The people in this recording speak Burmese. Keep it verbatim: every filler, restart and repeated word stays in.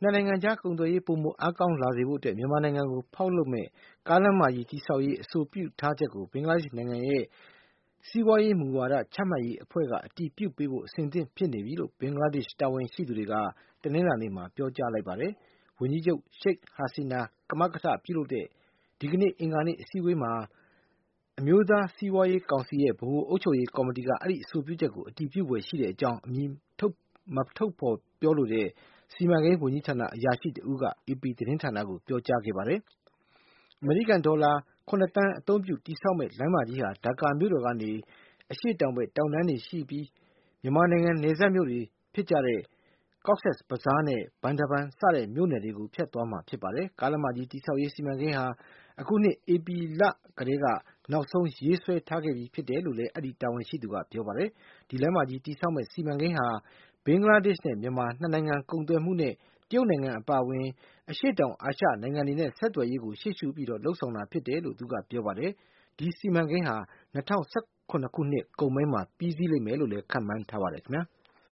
နှစ်နိုင်ငံကြားကုန်သွယ်ရေးပိုမိုအားကောင်းလာစေဖို့အတွက်မြန်မာနိုင်ငံကိုဖောက်လုပ်မဲ့ကားလမ်းမကြီးတည်ဆောက်ရေးအဆိုပြုထားချက်ကိုဘင်္ဂလားဒေ့ရှ်နိုင်ငံရဲ့စီးပွားရေးမူဝါဒချမှတ်ရေးအဖွဲ့ကအတည်ပြုပေးဖို့အဆင်သင့်ဖြစ်နေပြီလို့ဘင်္ဂလားဒေ့ရှ်တာဝန်ရှိသူတွေကတနင်္လာနေ့မှာပြောကြားလိုက်ပါတယ်။ဝန်ကြီးချုပ်ရှိတ်ဟာစီနာကမကထပြုလုပ်တဲ့ဒီကနေ့အင်္ဂါနေ့အစည်းအဝေးမှာအမျိုးသားစီးပွားရေးကောင်စီရဲ့ဗဟိုအုပ်ချုပ်ရေးကော်မတီကအဲဒီအဆိုပြုချက်ကိုအတည်ပြုဖွယ်ရှိတဲ့အကြောင်းအမည်ထုတ်မထုတ်ဖော်ပြောလိုတဲ့စီမံကိန်းဝန်ကြီးဌာနအရာရှိတဦးကအေပီသတင်းဌာနကိုပြောကြားခဲ့ပါတယ်။အမေရိကန်ဒေါ်လာခုနစ်သန်းအသုံးပြုတည်ဆောက်မဲ့လမ်းမကြီးဟာဒါကာမြို့တော်ကနေအရှေ့တောင်ဘက်တောင်တန်းတွေရှိပြီးမြန်မာနိုင်ငံနယ်စပ်မြို့တွေဖြစ်ကြတဲ့ Cox's Bazar နဲ့ Bandabun စတဲ့မြို့နယ်တွေကိုဖြတ်သွားမှာဖြစ်ပါတယ်။ကားလမ်းမကြီးတည်ဆောက်ရေးစီမံကိန်းဟာအခုနှစ်ဧပြီလကတည်းကနောက်ဆုံးရေးဆွဲထားခဲ့ပြီးဖြစ်တယ်လို့လည်းအဲဒီတာဝန်ရှိသူကပြောပါတယ်။ဒီလမ်းမကြီးတည်ဆောက်မဲ့စီမံကိန်းဟာဘင်္ဂလားဒေ့ရှ်နဲ့မြန်မာနှစ်နိုင်ငံကုန်သွယ်မှုနဲ့တရုတ်နိုင်ငံအပါအဝင်အရှေ့တောင်အာရှနိုင်ငံတွေနဲ့ဆက်သွယ်ရေးကိုရှေ့ရှုပြီးလုပ်ဆောင်တာဖြစ်တယ်လို့သူကပြောပါတယ်။ဒီစီမံကိန်းဟာ၂၀၁၇ခုနှစ်ကုန်ပိုင်းမှာပြီးစီးလိမ့်မယ်လို့လည်းခန့်မှန်းထားပါတယ်ခင်ဗျာ။